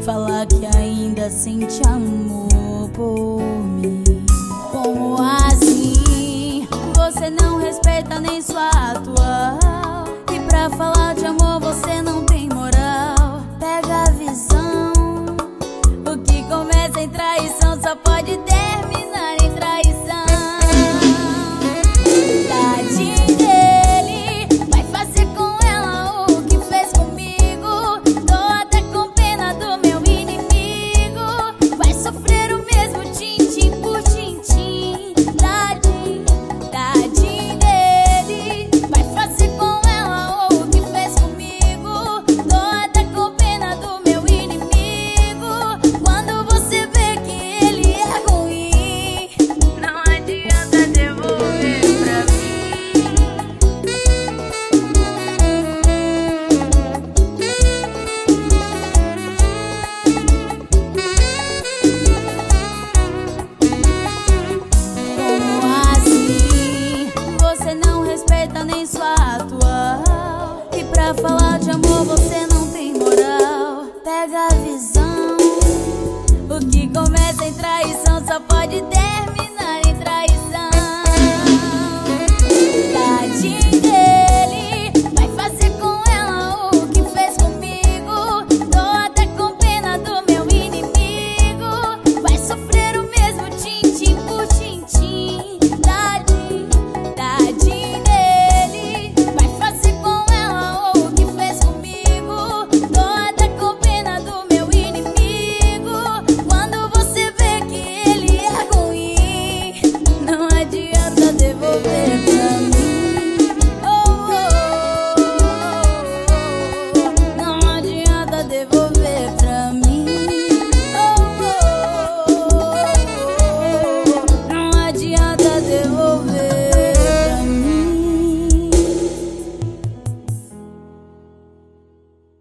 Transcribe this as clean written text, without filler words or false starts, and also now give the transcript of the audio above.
Fala que ainda sente amor por mim. Como assim? Você não respeita nem sua atual. E pra falar de amor você não tem moral. Pega a visão. O que começa em traição só pode terminar em traição. Tadinho dele, vai fazer com ela o que fez comigo. Tô até com pena do meu inimigo. Vai sofrer o mesmo tintim por tintim. Tadinho, tadinho dele, vai fazer com ela o que fez comigo. Tô até com pena do meu inimigo. Quando você vê que ele é ruim, não adianta devolver pra mim. Como assim? Você não respeita nem sua atual. E pra falar de amor você não tem moral. Pega a visão. O que começa em traição só pode ter